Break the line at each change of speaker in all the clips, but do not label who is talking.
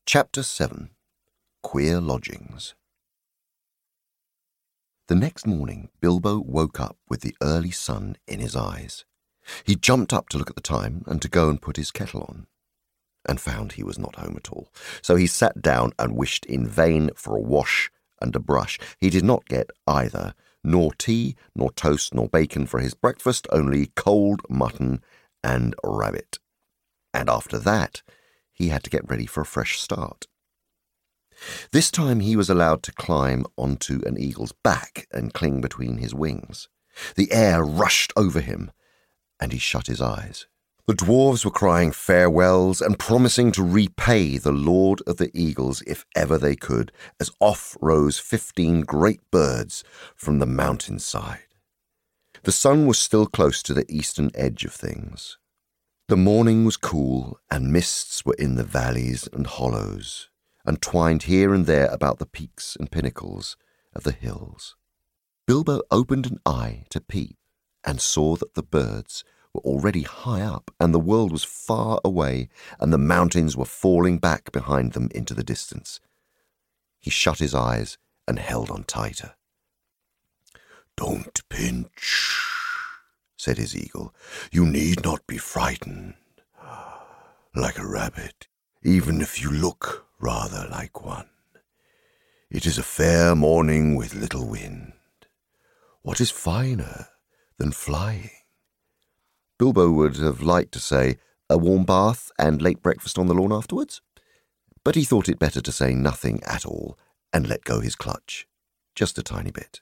Chapter 7. Queer Lodgings. The next morning, Bilbo woke up with the early sun in his eyes. He jumped up to look at the time and to go and put his kettle on, and found he was not home at all. So he sat down and wished in vain for a wash and a brush. He did not get either, nor tea, nor toast, nor bacon for his breakfast, only cold mutton and rabbit. And after that, he had to get ready for a fresh start. This time he was allowed to climb onto an eagle's back and cling between his wings. The air rushed over him, and he shut his eyes. The dwarves were crying farewells and promising to repay the Lord of the Eagles if ever they could, as off rose 15 great birds from the mountainside. The sun was still close to the eastern edge of things. The morning was cool, and mists were in the valleys and hollows, and twined here and there about the peaks and pinnacles of the hills. Bilbo opened an eye to peep, and saw that the birds were already high up, and the world was far away, and the mountains were falling back behind them into the distance. He shut his eyes and held on tighter. "Don't pinch," said his eagle. "You need not be frightened, like a rabbit, even if you look rather like one. It is a fair morning with little wind. What is finer than flying?" Bilbo would have liked to say, a warm bath and late breakfast on the lawn afterwards, but he thought it better to say nothing at all and let go his clutch, just a tiny bit.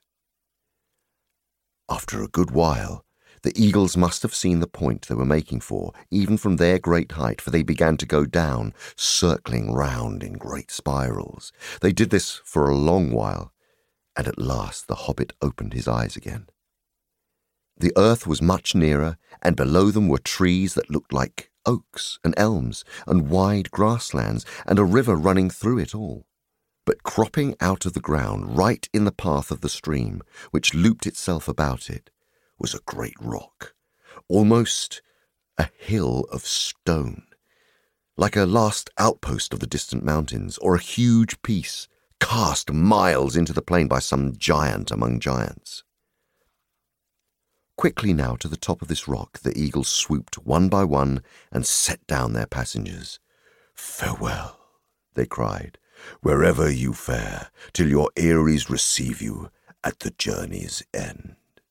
After a good while, the eagles must have seen the point they were making for, even from their great height, for they began to go down, circling round in great spirals. They did this for a long while, and at last the hobbit opened his eyes again. The earth was much nearer, and below them were trees that looked like oaks and elms, and wide grasslands, and a river running through it all. But cropping out of the ground, right in the path of the stream, which looped itself about it, was a great rock, almost a hill of stone, like a last outpost of the distant mountains, or a huge piece cast miles into the plain by some giant among giants. Quickly now to the top of this rock the eagles swooped one by one and set down their passengers. "Farewell," they cried, "wherever you fare, till your eyries receive you at the journey's end."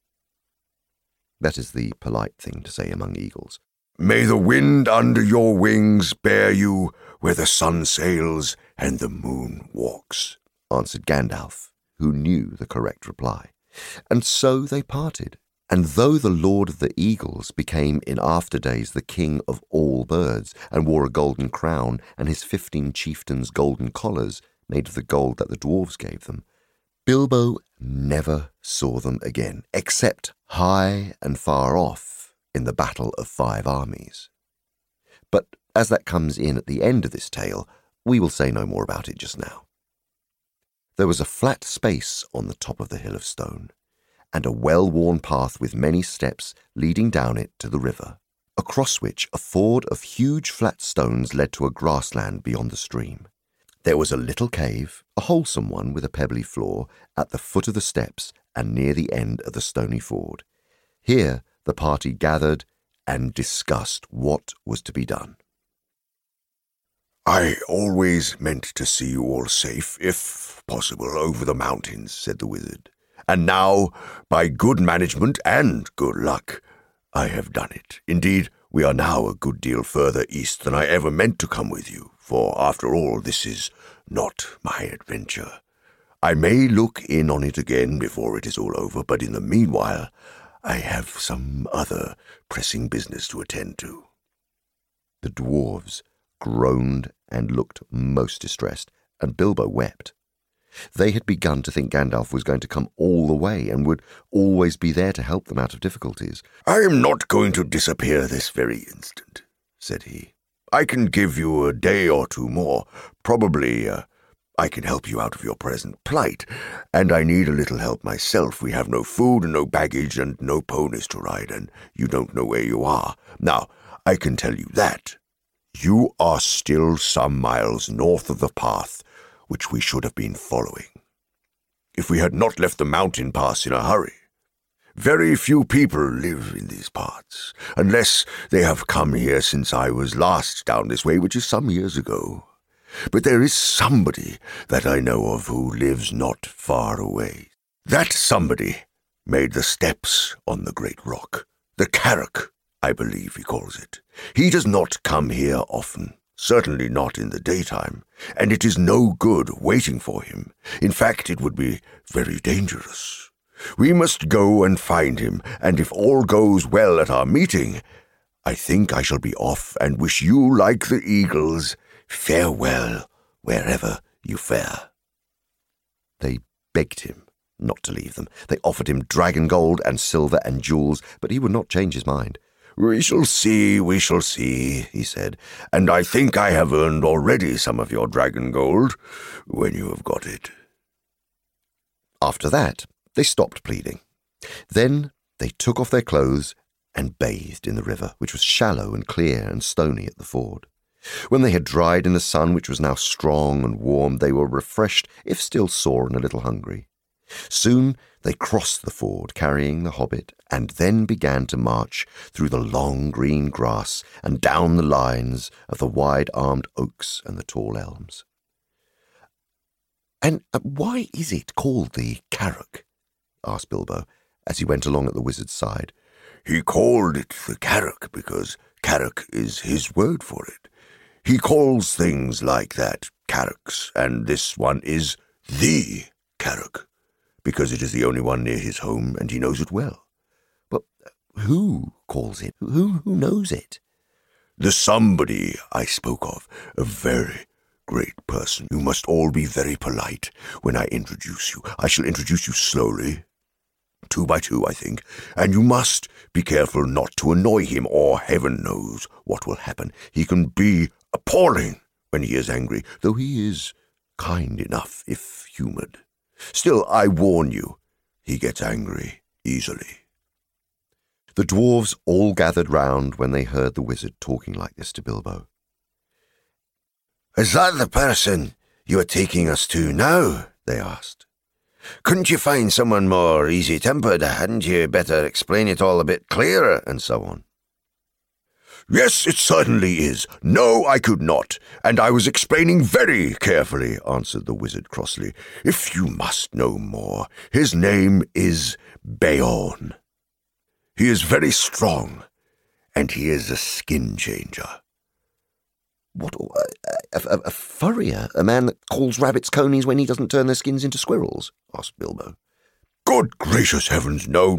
That is the polite thing to say among eagles. "May the wind under your wings bear you where the sun sails and the moon walks," answered Gandalf, who knew the correct reply. And so they parted. And though the Lord of the Eagles became in after days the king of all birds, and wore a golden crown, and his 15 chieftains' golden collars made of the gold that the dwarves gave them, Bilbo never saw them again, except high and far off in the Battle of 5 Armies. But as that comes in at the end of this tale, we will say no more about it just now. There was a flat space on the top of the hill of stone, and a well-worn path with many steps leading down it to the river, across which a ford of huge flat stones led to a grassland beyond the stream. There was a little cave, a wholesome one with a pebbly floor, at the foot of the steps and near the end of the stony ford. Here the party gathered and discussed what was to be done. "I always meant to see you all safe, if possible, over the mountains," said the wizard. "And now, by good management and good luck, I have done it. Indeed, we are now a good deal further east than I ever meant to come with you, for after all, this is not my adventure. I may look in on it again before it is all over, but in the meanwhile, I have some other pressing business to attend to." The dwarves groaned and looked most distressed, and Bilbo wept. They had begun to think Gandalf was going to come all the way and would always be there to help them out of difficulties. "I am not going to disappear this very instant," said he. "I can give you a day or two more. Probably I can help you out of your present plight, and I need a little help myself. We have no food and no baggage and no ponies to ride, and you don't know where you are. Now, I can tell you that. You are still some miles north of the path which we should have been following, if we had not left the mountain pass in a hurry. Very few people live in these parts, unless they have come here since I was last down this way, which is some years ago. But there is somebody that I know of who lives not far away. That somebody made the steps on the great rock, the Carrack, I believe he calls it. He does not come here often, certainly not in the daytime, and it is no good waiting for him. In fact, it would be very dangerous. We must go and find him, and if all goes well at our meeting, I think I shall be off and wish you, like the eagles, farewell wherever you fare. They begged him not to leave them. They offered him dragon gold and silver and jewels, but he would not change his mind. We shall see, he said, and I think I have earned already some of your dragon gold when you have got it. After that, they stopped pleading. Then they took off their clothes and bathed in the river, which was shallow and clear and stony at the ford. When they had dried in the sun, which was now strong and warm, they were refreshed, if still sore and a little hungry. Soon they crossed the ford, carrying the hobbit, and then began to march through the long green grass and down the lines of the wide-armed oaks and the tall elms. "And why is it called the Carrack?" asked Bilbo, as he went along at the wizard's side. "He called it the Carrack because Carrack is his word for it. He calls things like that Carracks, and this one is the Carrack, because it is the only one near his home, and he knows it well." "But who calls it? Who knows it?" "The somebody I spoke of, a very great person. You must all be very polite when I introduce you. I shall introduce you slowly, 2 by 2, I think, and you must be careful not to annoy him, or heaven knows what will happen. He can be appalling when he is angry, though he is kind enough if humoured. Still, I warn you, he gets angry easily." The dwarves all gathered round when they heard the wizard talking like this to Bilbo. "Is that the person you are taking us to now?" they asked. "Couldn't you find someone more easy-tempered? Hadn't you better explain it all a bit clearer?" and so on. "Yes, it certainly is. No, I could not, and I was explaining very carefully," answered the wizard crossly. "If you must know more, his name is Beorn. He is very strong, and he is a skin-changer." "What, a furrier? A man that calls rabbits conies when he doesn't turn their skins into squirrels?" asked Bilbo. "Good gracious heavens, no,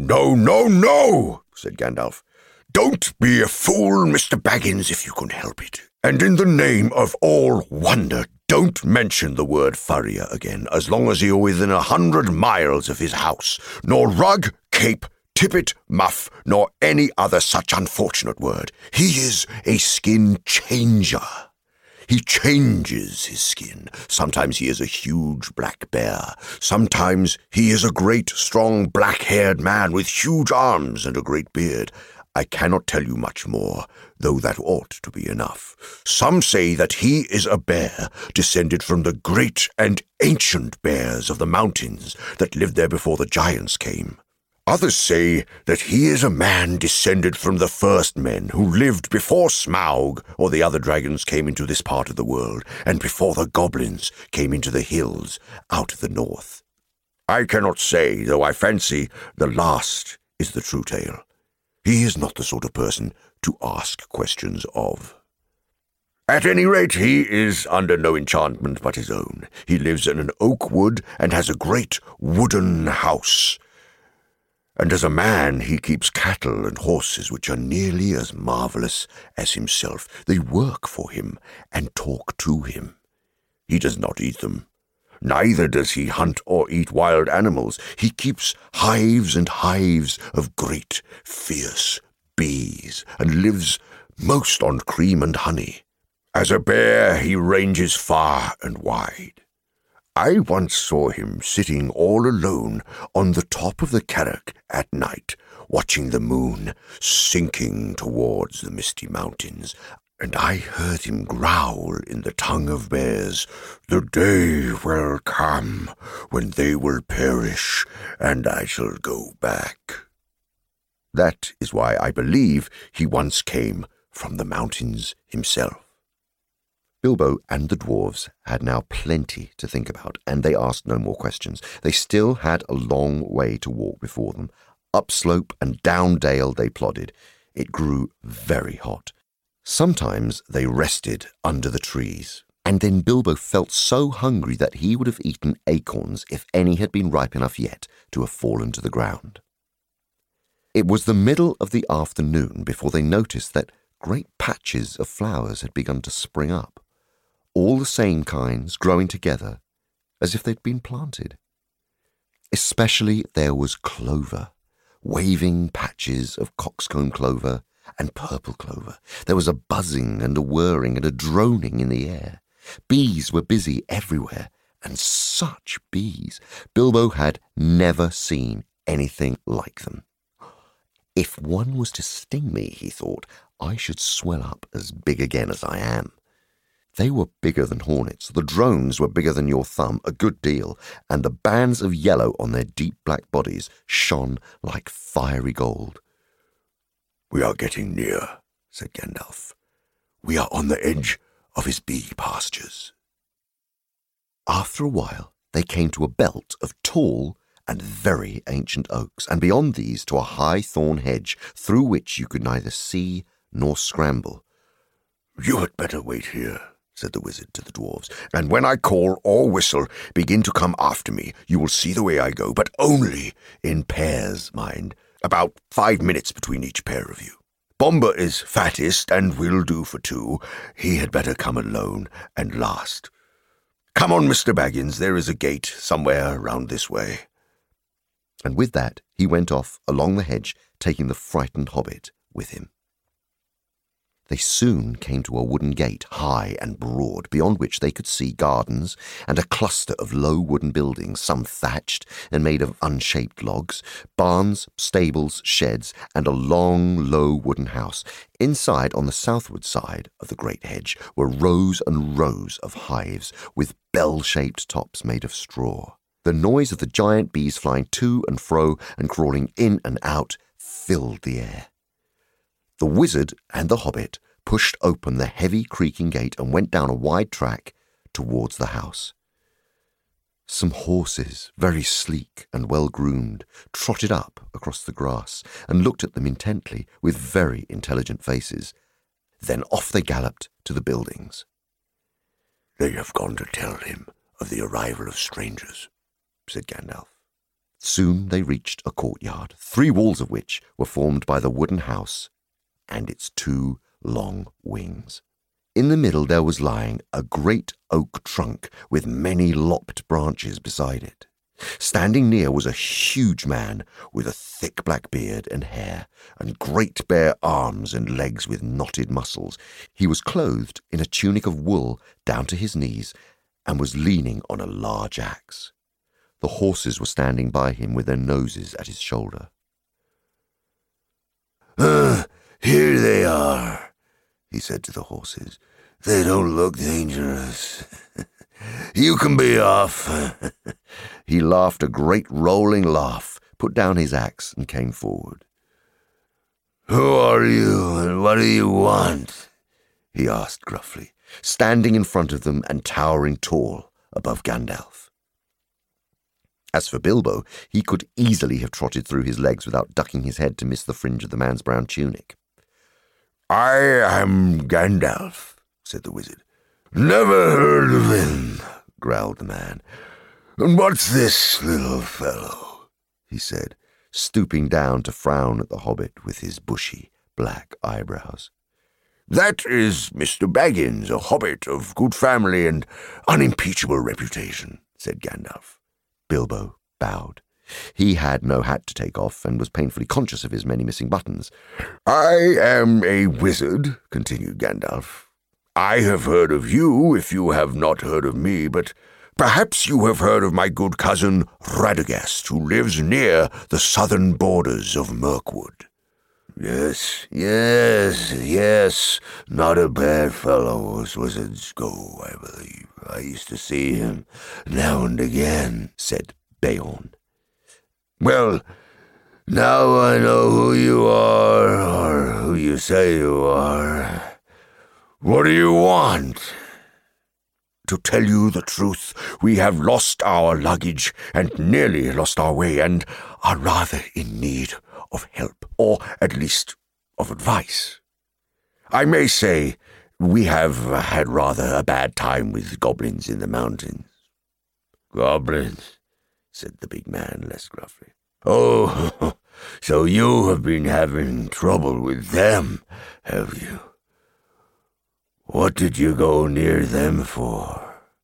said Gandalf. "Don't be a fool, Mr. Baggins, if you can help it. And in the name of all wonder, don't mention the word furrier again, as long as you're within 100 miles of his house, nor rug, cape, tippet, muff, nor any other such unfortunate word. He is a skin changer. He changes his skin. Sometimes he is a huge black bear. Sometimes he is a great, strong, black-haired man with huge arms and a great beard. I cannot tell you much more, though that ought to be enough. Some say that he is a bear descended from the great and ancient bears of the mountains that lived there before the giants came. Others say that he is a man descended from the first men who lived before Smaug or the other dragons came into this part of the world, and before the goblins came into the hills out of the north. I cannot say, though I fancy the last is the true tale. He is not the sort of person to ask questions of. At any rate, he is under no enchantment but his own. He lives in an oak wood and has a great wooden house. And as a man, he keeps cattle and horses which are nearly as marvellous as himself. They work for him and talk to him. He does not eat them. Neither does he hunt or eat wild animals. He keeps hives and hives of great, fierce bees, and lives most on cream and honey. As a bear, he ranges far and wide. I once saw him sitting all alone on the top of the Carrack at night, watching the moon sinking towards the misty mountains. and I heard him growl in the tongue of bears, 'The day will come when they will perish, and I shall go back.' That is why I believe he once came from the mountains himself." Bilbo and the dwarves had now plenty to think about, and they asked no more questions. They still had a long way to walk before them. Up slope and down dale they plodded. It grew very hot. Sometimes they rested under the trees, and then Bilbo felt so hungry that he would have eaten acorns if any had been ripe enough yet to have fallen to the ground. It was the middle of the afternoon before they noticed that great patches of flowers had begun to spring up, all the same kinds growing together as if they'd been planted. Especially there was clover, waving patches of coxcomb clover and purple clover. There was a buzzing and a whirring and a droning in the air. Bees were busy everywhere, and such bees! Bilbo had never seen anything like them. If one was to sting me, he thought, I should swell up as big again as I am. They were bigger than hornets. The drones were bigger than your thumb, a good deal, and the bands of yellow on their deep black bodies shone like fiery gold. "We are getting near," said Gandalf. "We are on the edge of his bee pastures." After a while, they came to a belt of tall and very ancient oaks, and beyond these to a high thorn hedge through which you could neither see nor scramble. "You had better wait here," said the wizard to the dwarves, "and when I call or whistle, begin to come after me. You will see the way I go, but only in pairs, mind. About 5 minutes between each pair of you. Bomber is fattest and will do for 2. He had better come alone and last. Come on, Mr. Baggins, there is a gate somewhere round this way." And with that he went off along the hedge, taking the frightened hobbit with him. They soon came to a wooden gate, high and broad, beyond which they could see gardens and a cluster of low wooden buildings, some thatched and made of unshaped logs, barns, stables, sheds, and a long, low wooden house. Inside, on the southward side of the great hedge, were rows and rows of hives with bell-shaped tops made of straw. The noise of the giant bees flying to and fro and crawling in and out filled the air. The wizard and the hobbit pushed open the heavy creaking gate and went down a wide track towards the house. Some horses, very sleek and well-groomed, trotted up across the grass and looked at them intently with very intelligent faces. Then off they galloped to the buildings. "They have gone to tell him of the arrival of strangers," said Gandalf. Soon they reached a courtyard, 3 walls of which were formed by the wooden house and its 2 long wings. In the middle there was lying a great oak trunk with many lopped branches beside it. Standing near was a huge man with a thick black beard and hair, and great bare arms and legs with knotted muscles. He was clothed in a tunic of wool down to his knees, and was leaning on a large axe. The horses were standing by him with their noses at his shoulder. "Here they are," he said to the horses. "They don't look dangerous. You can be off." He laughed a great rolling laugh, put down his axe, and came forward. "Who are you, and what do you want?" he asked gruffly, standing in front of them and towering tall above Gandalf. As for Bilbo, he could easily have trotted through his legs without ducking his head to miss the fringe of the man's brown tunic. "I am Gandalf," said the wizard. "Never heard of him," growled the man. "And what's this little fellow?" he said, stooping down to frown at the hobbit with his bushy black eyebrows. "That is Mr. Baggins, a hobbit of good family and unimpeachable reputation," said Gandalf. Bilbo bowed. He had no hat to take off and was painfully conscious of his many missing buttons. "I am a wizard," continued Gandalf. "I have heard of you if you have not heard of me, but perhaps you have heard of my good cousin Radagast, who lives near the southern borders of Mirkwood." Yes, not a bad fellow as wizards go, I believe. I used to see him now and again, said Beorn. Well, now I know who you are, or who you say you are. What do you want? To tell you the truth, we have lost our luggage and nearly lost our way and are rather in need of help, or at least of advice. I may say we have had rather a bad time with goblins in the mountains. Goblins, said the big man less gruffly. Oh, so you have been having trouble with them, have you? What did you go near them for?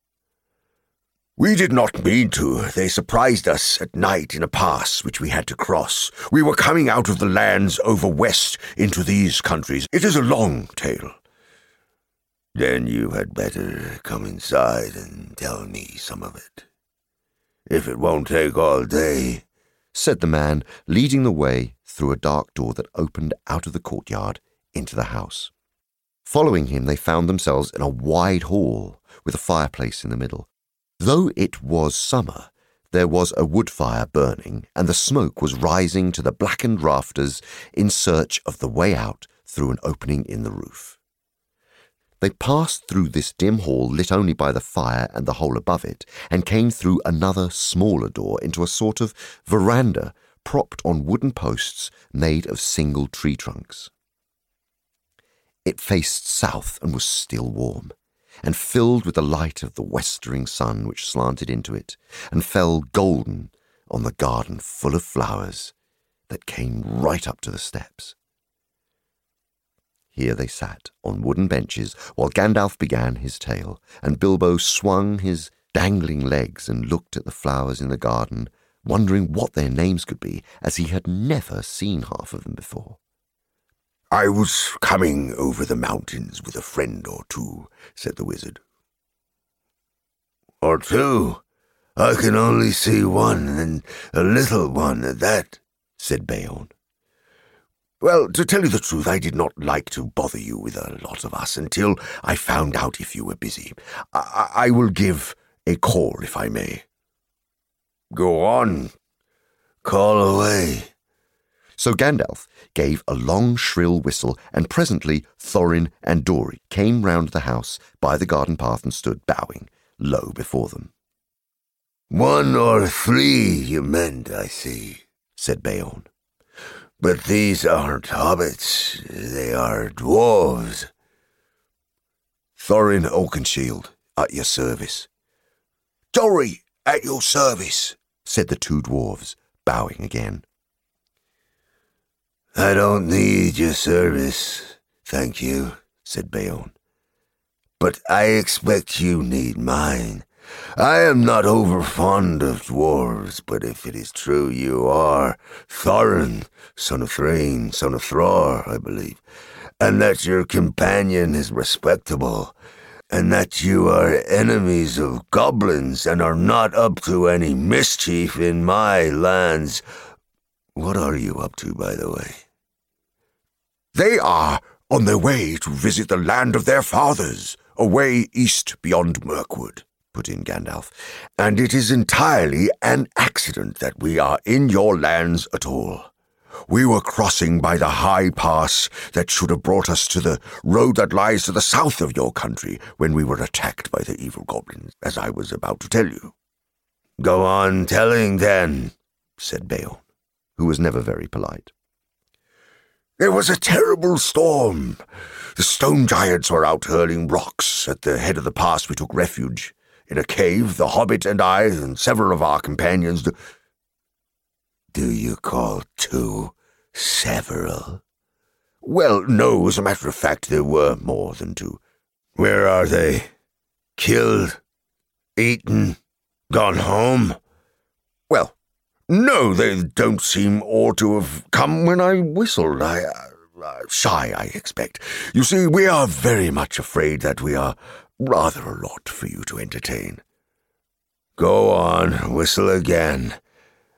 We did not mean to. They surprised us at night in a pass which we had to cross. We were coming out of the lands over west into these countries. It is a long tale. Then you had better come inside and tell me some of it. If it won't take all day, said the man, leading the way through a dark door that opened out of the courtyard into the house. Following him, they found themselves in a wide hall with a fireplace in the middle. Though it was summer, there was a wood fire burning, and the smoke was rising to the blackened rafters in search of the way out through an opening in the roof. They passed through this dim hall lit only by the fire and the hole above it, and came through another smaller door into a sort of veranda propped on wooden posts made of single tree trunks. It faced south and was still warm, and filled with the light of the westering sun which slanted into it, and fell golden on the garden full of flowers that came right up to the steps. Here they sat on wooden benches while Gandalf began his tale, and Bilbo swung his dangling legs and looked at the flowers in the garden, wondering what their names could be, as he had never seen half of them before. I was coming over the mountains with a friend or two, said the wizard. Or two? I can only see one, and a little one at that, said Beorn. Well, to tell you the truth, I did not like to bother you with a lot of us until I found out if you were busy. I will give a call, if I may. Go on. Call away. So Gandalf gave a long, shrill whistle, and presently Thorin and Dori came round the house by the garden path and stood bowing low before them. 1 or 3, you meant, I see, said Beorn. But these aren't hobbits, they are dwarves. Thorin Oakenshield, at your service. Dori, at your service, said the 2 dwarves, bowing again. I don't need your service, thank you, said Beorn. But I expect you need mine. I am not over fond of dwarves, but if it is true you are Thorin, son of Thrain, son of Thror, I believe, and that your companion is respectable, and that you are enemies of goblins and are not up to any mischief in my lands, what are you up to, by the way? They are on their way to visit the land of their fathers, away east beyond Mirkwood, put in Gandalf, and it is entirely an accident that we are in your lands at all. We were crossing by the high pass that should have brought us to the road that lies to the south of your country when we were attacked by the evil goblins, as I was about to tell you. Go on telling, then, said Beorn, who was never very polite. There was a terrible storm. The stone giants were out hurling rocks. At the head of the pass we took refuge. In a cave, the hobbit and I and several of our companions... Do you call 2 several? Well, no, as a matter of fact, there were more than 2. Where are they? Killed? Eaten? Gone home? Well, no, they don't seem all to have come when I whistled. Shy, I expect. You see, we are very much afraid that we are rather a lot for you to entertain. Go on, whistle again.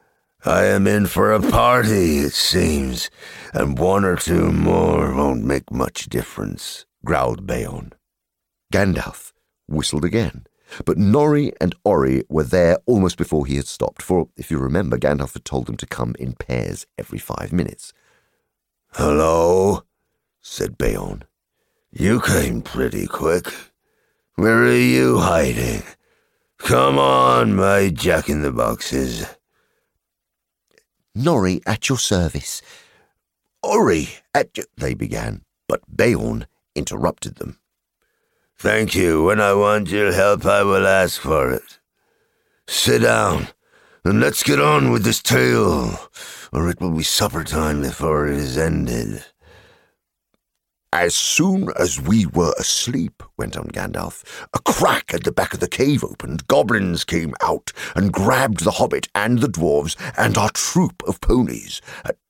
I am in for a party, it seems, and one or two more won't make much difference, growled Beorn. Gandalf whistled again, but Nori and Ori were there almost before he had stopped, for, if you remember, Gandalf had told them to come in pairs every 5 minutes. "Hello," said Beorn. "You came pretty quick. Where are you hiding? Come on, my jack-in-the-boxes." "Nori, at your service." "Ori, they began, but Beorn interrupted them. "Thank you. When I want your help, I will ask for it. Sit down, and let's get on with this tale, or it will be supper time before it is ended." "As soon as we were asleep," went on Gandalf, "a crack at the back of the cave opened, goblins came out and grabbed the hobbit and the dwarves and our troop of ponies."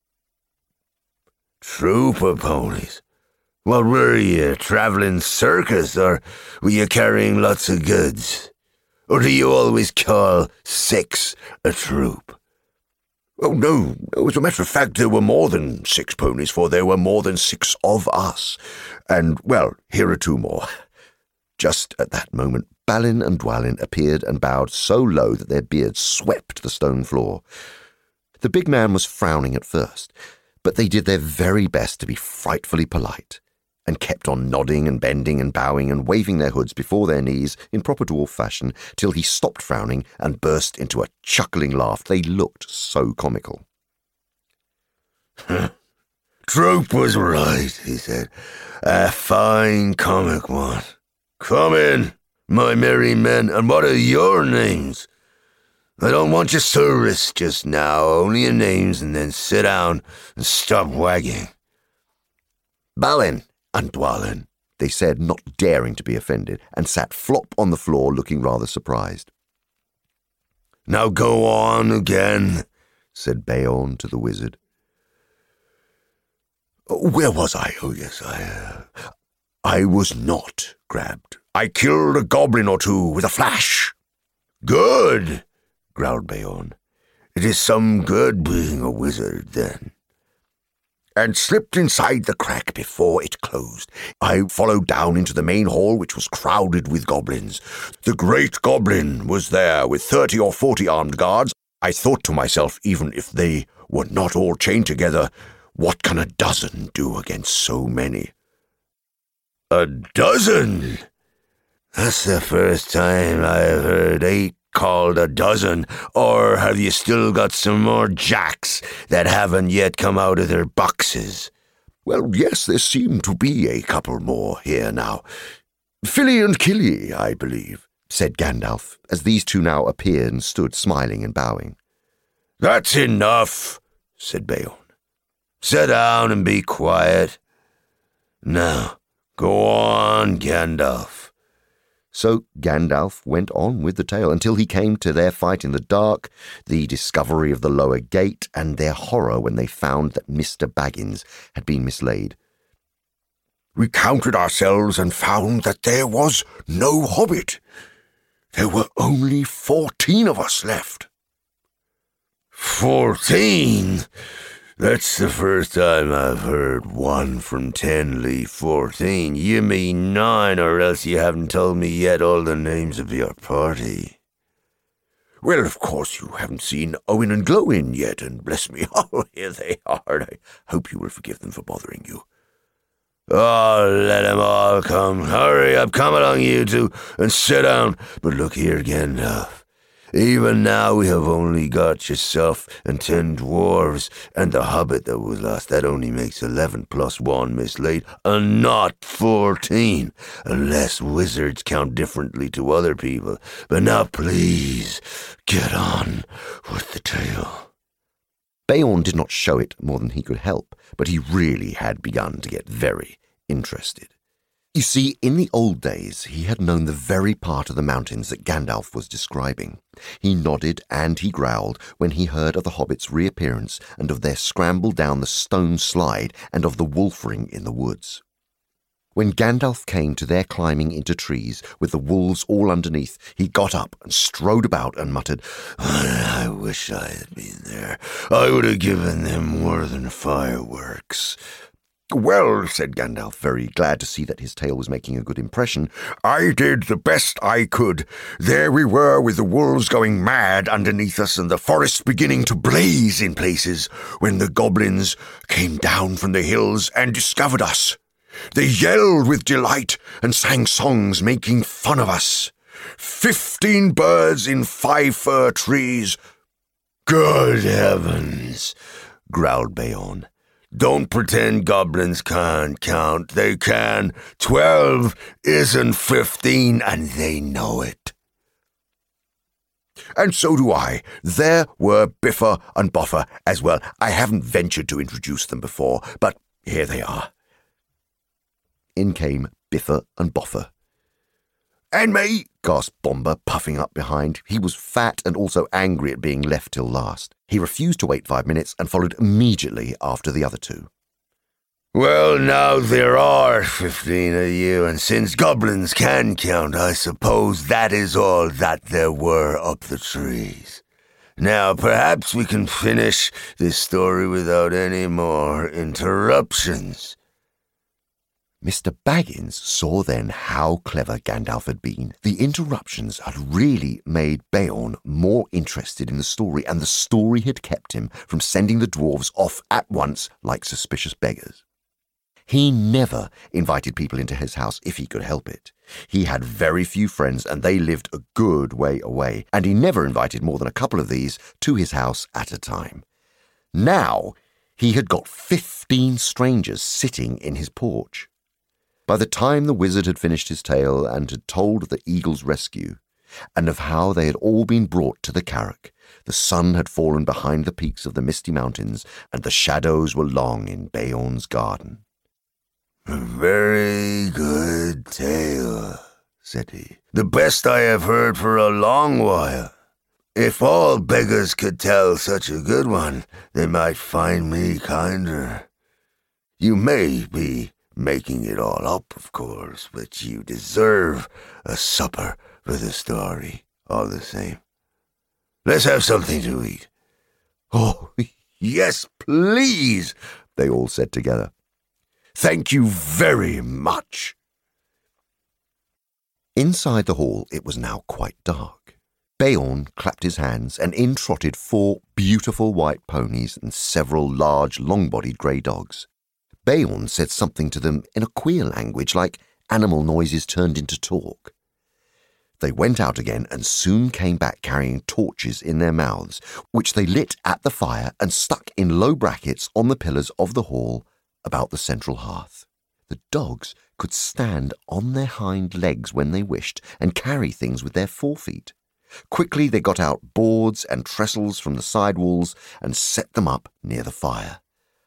"Troop of ponies? What were you, a travelling circus, or were you carrying lots of goods? Or do you always call 6 a troop?" "Oh, no. As a matter of fact, there were more than 6 ponies, for there were more than 6 of us. And, well, here are 2 more." Just at that moment, Balin and Dwalin appeared and bowed so low that their beards swept the stone floor. The big man was frowning at first, but they did their very best to be frightfully polite, and kept on nodding and bending and bowing and waving their hoods before their knees in proper dwarf fashion till he stopped frowning and burst into a chuckling laugh. They looked so comical. "Troop was right," he said. "A fine comic one. Come in, my merry men, and what are your names? I don't want your service just now, only your names, and then sit down and stop wagging." "Balin and Dwalin," they said, not daring to be offended, and sat flop on the floor looking rather surprised. "Now go on again," said Beorn to the wizard. "Where was I? Oh, yes, I was not grabbed. I killed a goblin or 2 with a flash." "Good," growled Beorn. "It is some good being a wizard, then." "And slipped inside the crack before it closed. I followed down into the main hall, which was crowded with goblins. The great goblin was there with 30 or 40 armed guards. I thought to myself, even if they were not all chained together, what can a dozen do against so many?" "A dozen? That's the first time I've heard 8 called a dozen. Or have you still got some more jacks that haven't yet come out of their boxes?" "Well, yes, there seem to be a couple more here now. Filly and Killy, I believe," said Gandalf, as these 2 now appeared and stood smiling and bowing. "That's enough," said Beorn. "Sit down and be quiet. Now, go on, Gandalf." So Gandalf went on with the tale until he came to their fight in the dark, the discovery of the lower gate, and their horror when they found that Mr. Baggins had been mislaid. "We counted ourselves and found that there was no hobbit. There were only 14 of us left." "14? That's the first time I've heard 1 from 10 leave 14. You mean 9, or else you haven't told me yet all the names of your party." "Well, of course you haven't seen Owen and Glowin yet, and bless me, oh, here they are. I hope you will forgive them for bothering you." "Oh, let them all come. Hurry up, come along, you 2, and sit down. But look here, Gandalf. Even now we have only got yourself and 10 dwarves, and the hobbit that was lost. That only makes 11 plus 1 mislaid, and not 14, unless wizards count differently to other people. But now please, get on with the tale." Beorn did not show it more than he could help, but he really had begun to get very interested. You see, in the old days, he had known the very part of the mountains that Gandalf was describing. He nodded and he growled when he heard of the hobbits' reappearance and of their scramble down the stone slide and of the wolf ring in the woods. When Gandalf came to their climbing into trees, with the wolves all underneath, he got up and strode about and muttered, "I wish I had been there. I would have given them more than fireworks." "Well," said Gandalf, very glad to see that his tale was making a good impression, "I did the best I could. There we were with the wolves going mad underneath us and the forest beginning to blaze in places when the goblins came down from the hills and discovered us. They yelled with delight and sang songs making fun of us. 15 birds in 5 fir trees." "Good heavens," growled Beorn. "Don't pretend goblins can't count. They can. 12 isn't 15, and they know it." "And so do I. There were Bifur and Bofur as well. I haven't ventured to introduce them before, but here they are." In came Bifur and Bofur. "And me," gasped Bombur, puffing up behind. He was fat and also angry at being left till last. He refused to wait 5 minutes and followed immediately after the other two. "Well, now there are 15 of you, and since goblins can count, I suppose that is all that there were up the trees. Now, perhaps we can finish this story without any more interruptions." Mr. Baggins saw then how clever Gandalf had been. The interruptions had really made Beorn more interested in the story, and the story had kept him from sending the dwarves off at once like suspicious beggars. He never invited people into his house if he could help it. He had very few friends, and they lived a good way away, and he never invited more than a couple of these to his house at a time. Now he had got 15 strangers sitting in his porch. By the time the wizard had finished his tale and had told of the eagle's rescue, and of how they had all been brought to the Carrock, the sun had fallen behind the peaks of the Misty Mountains, and the shadows were long in Beorn's garden. "A very good tale," said he. "The best I have heard for a long while. If all beggars could tell such a good one, they might find me kinder. You may be making it all up, of course, but you deserve a supper for the story, all the same. Let's have something to eat." "Oh, yes, please," they all said together. "Thank you very much." Inside the hall it was now quite dark. Beorn clapped his hands, and in trotted 4 beautiful white ponies and several large, long-bodied grey dogs. Beorn said something to them in a queer language, like animal noises turned into talk. They went out again and soon came back carrying torches in their mouths, which they lit at the fire and stuck in low brackets on the pillars of the hall about the central hearth. The dogs could stand on their hind legs when they wished and carry things with their forefeet. Quickly they got out boards and trestles from the side walls and set them up near the fire.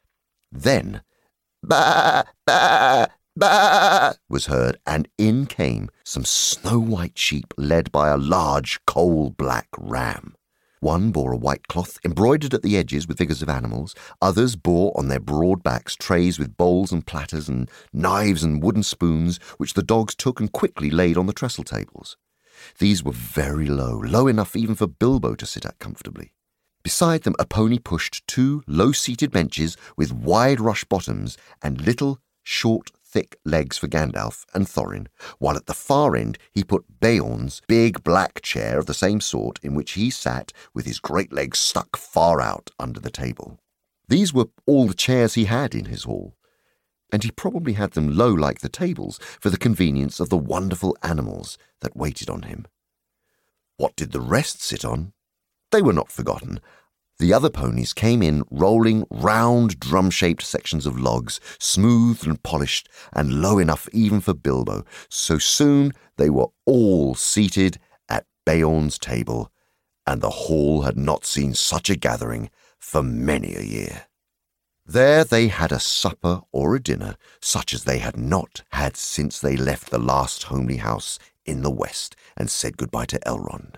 Then "Ba, ba, ba," was heard, and in came some snow-white sheep led by a large coal-black ram. One bore a white cloth embroidered at the edges with figures of animals. Others bore on their broad backs trays with bowls and platters and knives and wooden spoons, which the dogs took and quickly laid on the trestle tables. These were very low, low enough even for Bilbo to sit at comfortably. Beside them a pony pushed 2 low-seated benches with wide rush bottoms and little, short, thick legs for Gandalf and Thorin, while at the far end he put Beorn's big black chair of the same sort, in which he sat with his great legs stuck far out under the table. These were all the chairs he had in his hall, and he probably had them low like the tables for the convenience of the wonderful animals that waited on him. What did the rest sit on? They were not forgotten. The other ponies came in rolling round drum-shaped sections of logs, smooth and polished and low enough even for Bilbo. So soon they were all seated at Beorn's table, and the hall had not seen such a gathering for many a year. There they had a supper or a dinner, such as they had not had since they left the last homely house in the west and said goodbye to Elrond.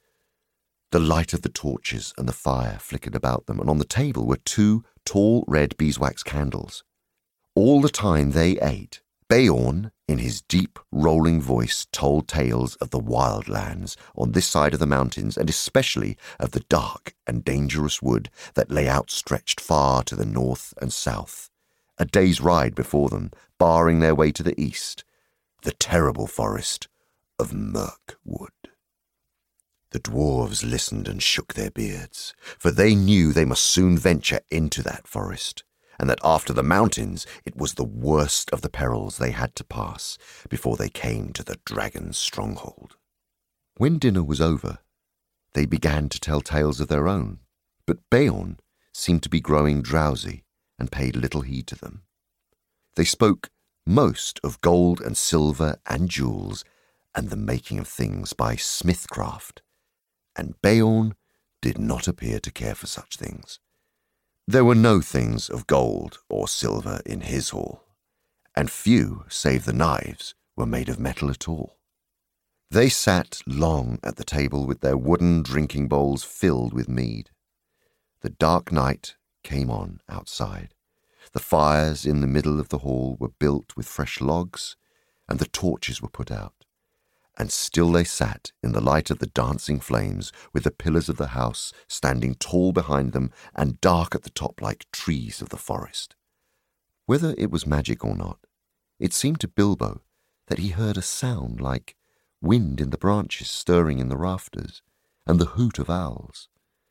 The light of the torches and the fire flickered about them, and on the table were 2 tall red beeswax candles. All the time they ate, Beorn, in his deep, rolling voice, told tales of the wild lands on this side of the mountains, and especially of the dark and dangerous wood that lay outstretched far to the north and south, a day's ride before them, barring their way to the east, the terrible forest of Mirkwood. The dwarves listened and shook their beards, for they knew they must soon venture into that forest, and that after the mountains it was the worst of the perils they had to pass before they came to the dragon's stronghold. When dinner was over, they began to tell tales of their own, but Beorn seemed to be growing drowsy and paid little heed to them. They spoke most of gold and silver and jewels and the making of things by smithcraft, and Beorn did not appear to care for such things. There were no things of gold or silver in his hall, and few, save the knives, were made of metal at all. They sat long at the table with their wooden drinking bowls filled with mead. The dark night came on outside. The fires in the middle of the hall were built with fresh logs, and the torches were put out. And still they sat in the light of the dancing flames, with the pillars of the house standing tall behind them and dark at the top like trees of the forest. Whether it was magic or not, it seemed to Bilbo that he heard a sound like wind in the branches stirring in the rafters, and the hoot of owls.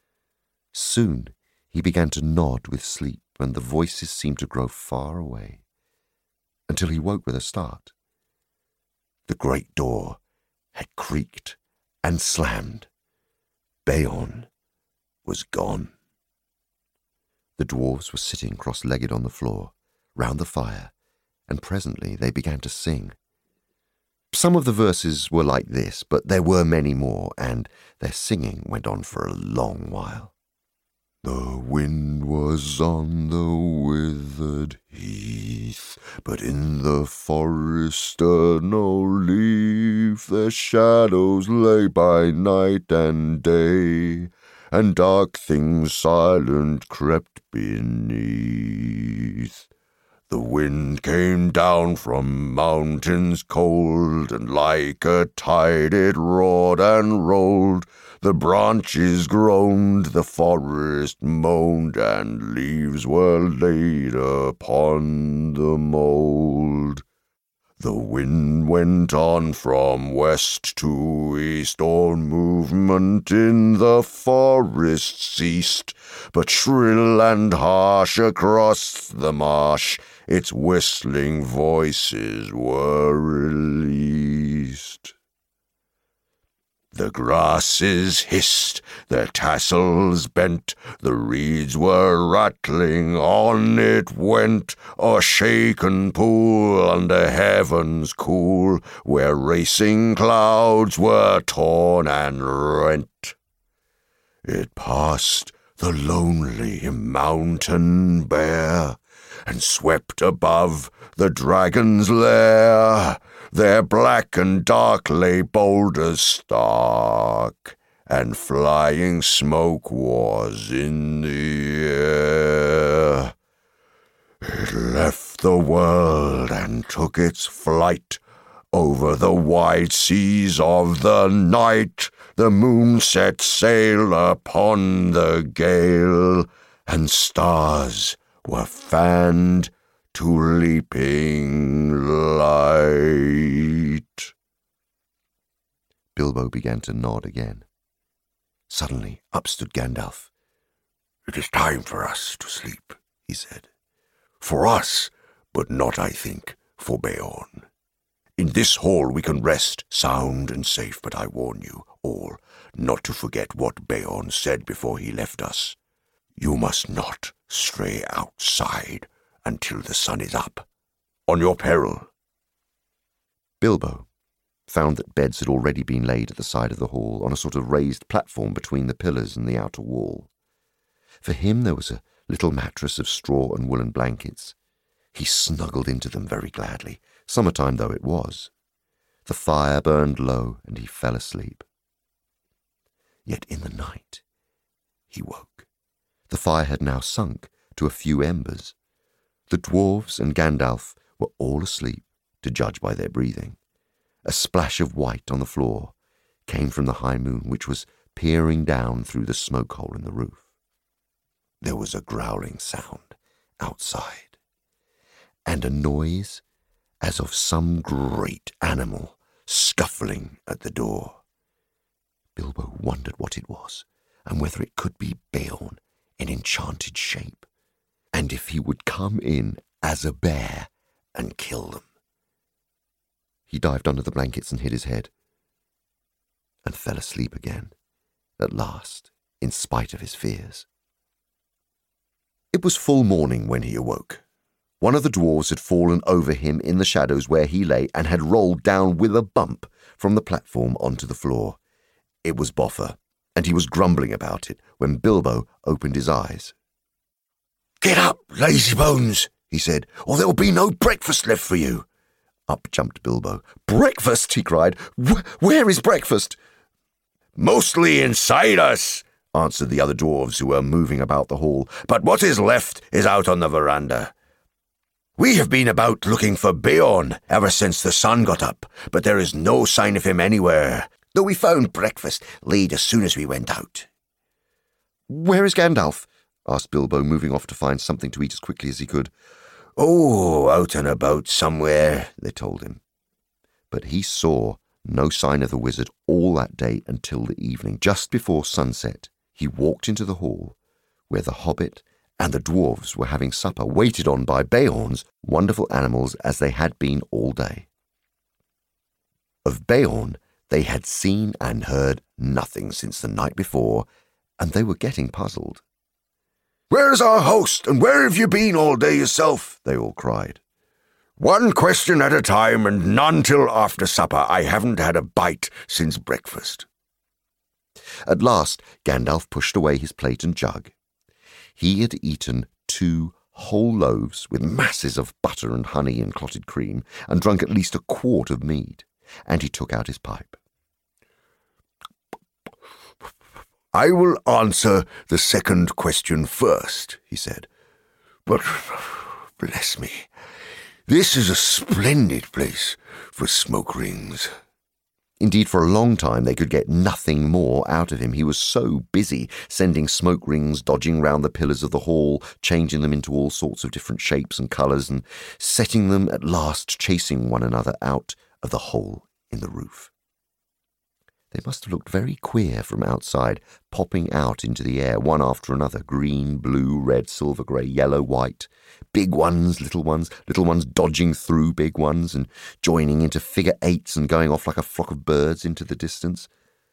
Soon he began to nod with sleep, and the voices seemed to grow far away, until he woke with a start. The great door had creaked and slammed. Beorn was gone. The dwarves were sitting cross-legged on the floor, round the fire, and presently they began to sing. Some of the verses were like this, but there were many more, and their singing went on for a long while. The wind was on the withered heath, but in the forest no leaf. Their shadows lay by night and day, and dark things silent crept beneath. The wind came down from mountains cold, and like a tide it roared and rolled. The branches groaned, the forest moaned, and leaves were laid upon the mould. The wind went on from west to east, all movement in the forest ceased, but shrill and harsh across the marsh its whistling voices were released. The grasses hissed, their tassels bent, the reeds were rattling, on it went, a shaken pool under heavens cool, where racing clouds were torn and rent. It passed the lonely mountain bare, and swept above the dragon's lair. There black and dark lay boulders stark, and flying smoke was in the air. It left the world and took its flight over the wide seas of the night. The moon set sail upon the gale, and stars were fanned to leaping light. Bilbo began to nod again. Suddenly up stood Gandalf. "It is time for us to sleep," he said. "For us, but not, I think, for Beorn. In this hall we can rest sound and safe, but I warn you all not to forget what Beorn said before he left us. You must not stray outside until the sun is up, on your peril." Bilbo found that beds had already been laid at the side of the hall on a sort of raised platform between the pillars and the outer wall. For him there was a little mattress of straw and woolen blankets. He snuggled into them very gladly, summertime though it was. The fire burned low, and he fell asleep. Yet in the night he woke. The fire had now sunk to a few embers. The dwarves and Gandalf were all asleep, to judge by their breathing. A splash of white on the floor came from the high moon, which was peering down through the smoke hole in the roof. There was a growling sound outside, and a noise as of some great animal scuffling at the door. Bilbo wondered what it was, and whether it could be Beorn in enchanted shape, and if he would come in as a bear and kill them. He dived under the blankets and hid his head, and fell asleep again, at last, in spite of his fears. It was full morning when he awoke. One of the dwarves had fallen over him in the shadows where he lay and had rolled down with a bump from the platform onto the floor. It was Boffer, and he was grumbling about it when Bilbo opened his eyes. "Get up, lazy bones," he said, "or there will be no breakfast left for you." Up jumped Bilbo. "Breakfast?" he cried. "Where is breakfast?"
"Mostly inside us," answered the other dwarves who were moving about the hall, "but what is left is out on the veranda. We have been about looking for Beorn ever since the sun got up, but there is no sign of him anywhere, though we found breakfast laid as soon as we went out."
"Where is Gandalf?" asked Bilbo, moving off to find something to eat as quickly as he could.
"Oh, out and about somewhere," they told him.
But he saw no sign of the wizard all that day until the evening. Just before sunset, he walked into the hall where the hobbit and the dwarves were having supper, waited on by Beorn's wonderful animals as they had been all day. Of Beorn they had seen and heard nothing since the night before, and they were getting puzzled.
"Where's our host, and where have you been all day yourself?" they all cried. "One question at a time, and none till after supper. I haven't had a bite since breakfast."
At last Gandalf pushed away his plate and jug. He had eaten 2 whole loaves with masses of butter and honey and clotted cream, and drunk at least a quart of mead, and he took out his pipe.
"I will answer the second question first," he said. "But, bless me, this is a splendid place for smoke rings."
Indeed, for a long time they could get nothing more out of him. He was so busy sending smoke rings, dodging round the pillars of the hall, changing them into all sorts of different shapes and colours, and setting them at last chasing one another out of the hole in the roof. They must have looked very queer from outside, popping out into the air, one after another, green, blue, red, silver, grey, yellow, white, big ones, little ones dodging through big ones and joining into figure 8s and going off like a flock of birds into the distance.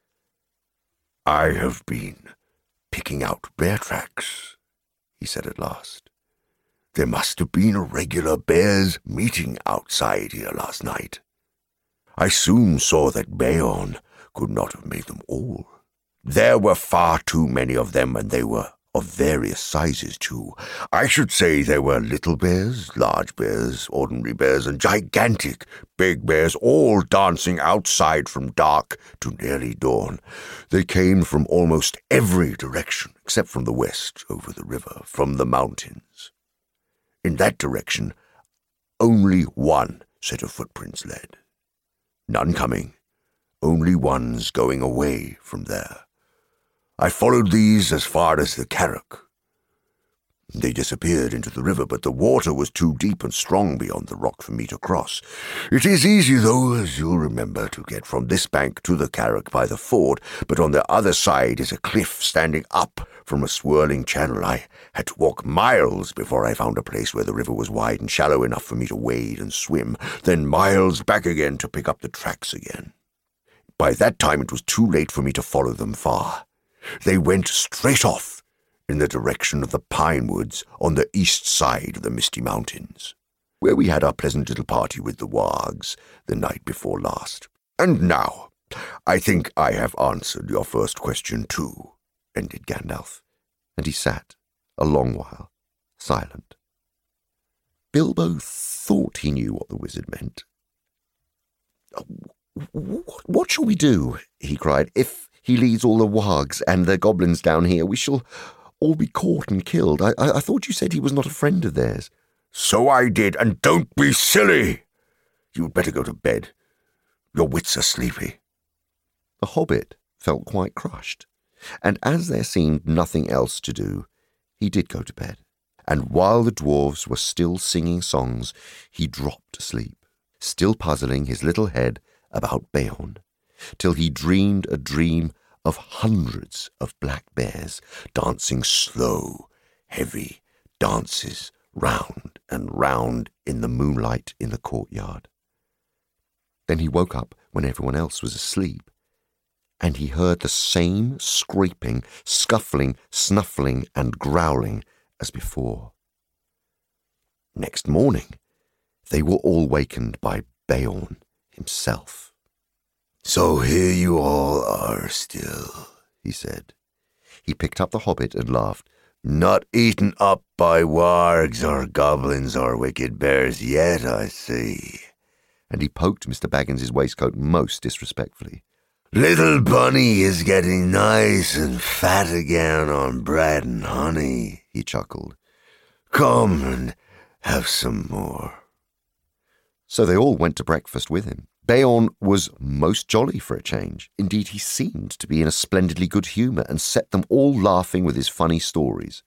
"I have been picking out bear tracks," he said at last. "There must have been a regular bears' meeting outside here last night. I soon saw that Beorn could not have made them all. There were far too many of them, and they were of various sizes too. I should say there were little bears, large bears, ordinary bears, and gigantic big bears, all dancing outside from dark to nearly dawn. They came from almost every direction, except from the west, over the river, from the mountains. In that direction, only one set of footprints led. None coming, only ones going away from there. I followed these as far as the Carrock. They disappeared into the river, but the water was too deep and strong beyond the rock for me to cross. It is easy, though, as you'll remember, to get from this bank to the Carrock by the ford, but on the other side is a cliff standing up from a swirling channel. I had to walk miles before I found a place where the river was wide and shallow enough for me to wade and swim, then miles back again to pick up the tracks again. By that time it was too late for me to follow them far. They went straight off in the direction of the pine woods on the east side of the Misty Mountains, where we had our pleasant little party with the wargs the night before last. And now, I think I have answered your first question too," ended Gandalf, and he sat a long while, silent. Bilbo thought he knew what the wizard meant. "What shall we do?" he cried. "If he leads all the wargs and the goblins down here, we shall all be caught and killed. I thought you said he was not a friend of theirs." "So I did, and don't be silly. You'd better go to bed. Your wits are sleepy.
The hobbit felt quite crushed, and as there seemed nothing else to do, he did go to bed. And while the dwarves were still singing songs, he dropped asleep, still puzzling his little head about Beorn, till he dreamed a dream of hundreds of black bears dancing slow, heavy dances round and round in the moonlight in the courtyard. Then he woke up when everyone else was asleep, and he heard the same scraping, scuffling, snuffling, and growling as before. Next morning, they were all wakened by Beorn himself.
So here you all are still, he said.
He picked up the hobbit and laughed.
Not eaten up by wargs or goblins or wicked bears yet, I see.
And he poked Mr. Baggins's waistcoat most disrespectfully.
Little Bunny is getting nice and fat again on bread and honey, he chuckled. Come and have some more.
So they all went to breakfast with him. Beorn was most jolly for a change. Indeed, he seemed to be in a splendidly good humour and set them all laughing with his funny stories.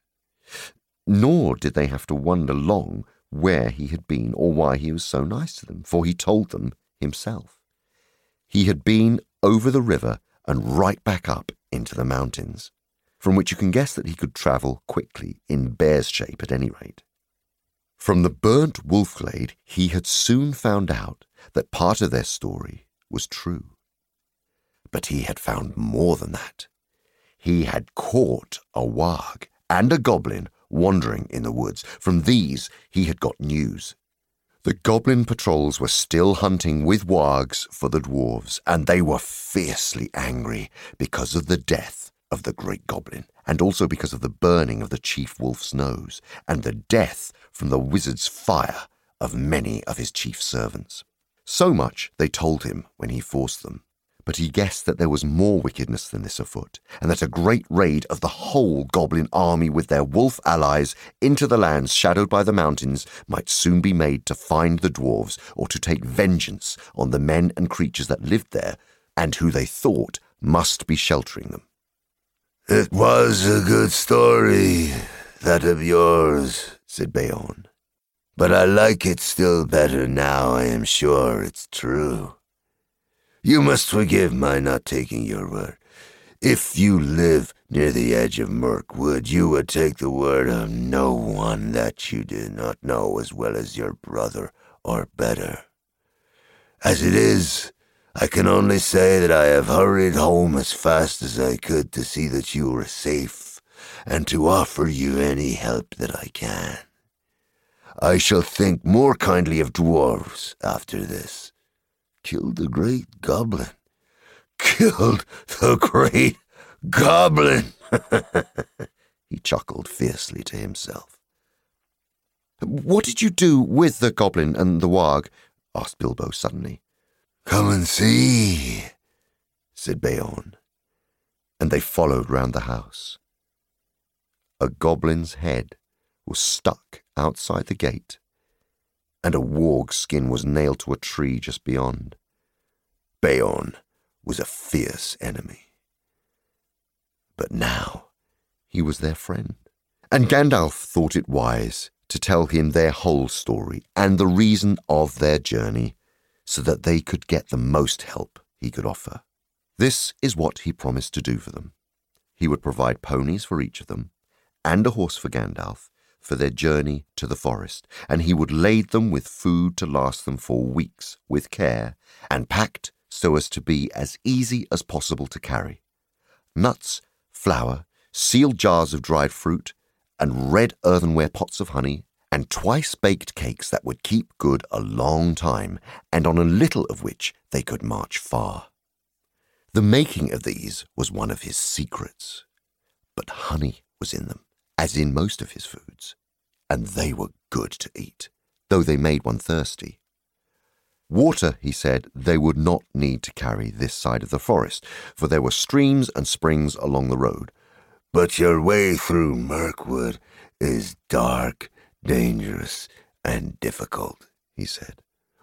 Nor did they have to wonder long where he had been or why he was so nice to them, for he told them himself. He had been over the river and right back up into the mountains, from which you can guess that he could travel quickly, in bear's shape at any rate. From the burnt wolf-glade, he had soon found out that part of their story was true. But he had found more than that. He had caught a warg and a goblin wandering in the woods. From these he had got news. The goblin patrols were still hunting with wargs for the dwarves, and they were fiercely angry because of the death of the great goblin, and also because of the burning of the chief wolf's nose, and the death from the wizard's fire of many of his chief servants. So much they told him when he forced them, but he guessed that there was more wickedness than this afoot, and that a great raid of the whole goblin army with their wolf allies into the lands shadowed by the mountains might soon be made to find the dwarves or to take vengeance on the men and creatures that lived there and who they thought must be sheltering them.
It was a good story, that of yours, said Beorn. But I like it still better now I am sure it's true. You must forgive my not taking your word. If you live near the edge of Mirkwood, you would take the word of no one that you did not know as well as your brother, or better. As it is, I can only say that I have hurried home as fast as I could to see that you were safe, and to offer you any help that I can. I shall think more kindly of dwarves after this. Killed the great goblin. Killed the great goblin!
He chuckled fiercely to himself. What did you do with the goblin and the warg? Asked Bilbo suddenly.
Come and see,
said Beorn, and they followed round the house. A goblin's head was stuck outside the gate, and a warg's skin was nailed to a tree just beyond. Beorn was a fierce enemy. But now he was their friend, and Gandalf thought it wise to tell him their whole story and the reason of their journey, so that they could get the most help he could offer. This is what he promised to do for them. He would provide ponies for each of them, and a horse for Gandalf, for their journey to the forest, and he would lade them with food to last them for weeks with care, and packed so as to be as easy as possible to carry. Nuts, flour, sealed jars of dried fruit, and red earthenware pots of honey, and twice-baked cakes that would keep good a long time, and on a little of which they could march far. The making of these was one of his secrets, but honey was in them, as in most of his foods, and they were good to eat, though they made one thirsty. Water, he said, they would not need to carry this side of the forest, for there were streams and springs along the road.
But your way through Mirkwood is dark, dangerous, and difficult, he said.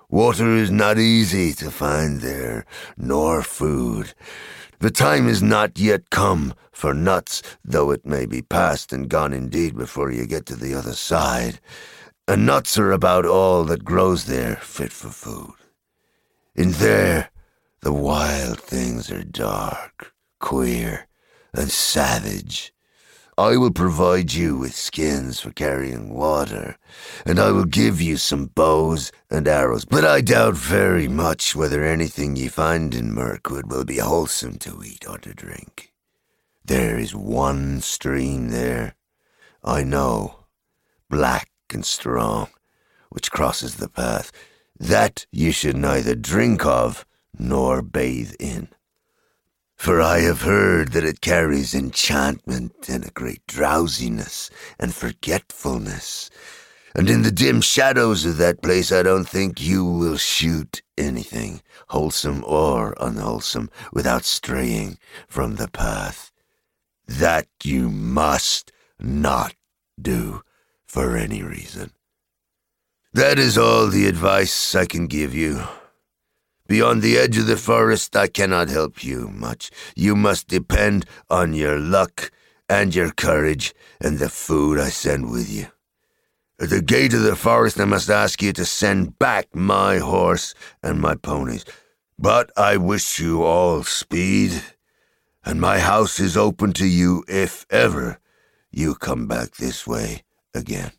Water is not easy to find there, nor food. The time is not yet come for nuts, though it may be past and gone indeed before you get to the other side. And nuts are about all that grows there fit for food. In there, the wild things are dark, queer, and savage. I will provide you with skins for carrying water, and I will give you some bows and arrows, but I doubt very much whether anything ye find in Mirkwood will be wholesome to eat or to drink. There is one stream there, I know, black and strong, which crosses the path, that you should neither drink of nor bathe in. For I have heard that it carries enchantment and a great drowsiness and forgetfulness, and in the dim shadows of that place I don't think you will shoot anything, wholesome or unwholesome, without straying from the path. That you must not do for any reason. That is all the advice I can give you. Beyond the edge of the forest, I cannot help you much. You must depend on your luck and your courage and the food I send with you. At the gate of the forest, I must ask you to send back my horse and my ponies. But I wish you all speed, and my house is open to you if ever you come back this way again.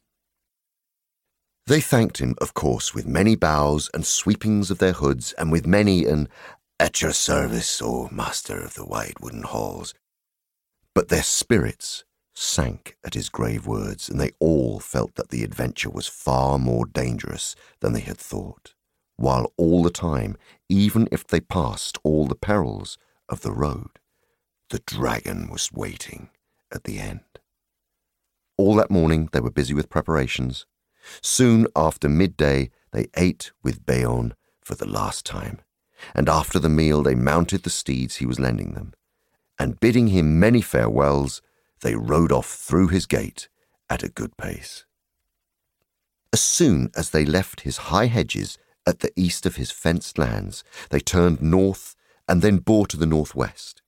They thanked him, of course, with many bows and sweepings of their hoods, and with many an "At your service, O master of the wide wooden halls." But their spirits sank at his grave words, and they all felt that the adventure was far more dangerous than they had thought, while all the time, even if they passed all the perils of the road, the dragon was waiting at the end. All that morning they were busy with preparations. Soon after midday they ate with Beorn for the last time, and after the meal they mounted the steeds he was lending them, and bidding him many farewells, they rode off through his gate at a good pace. As soon as they left his high hedges at the east of his fenced lands, they turned north and then bore to the northwest.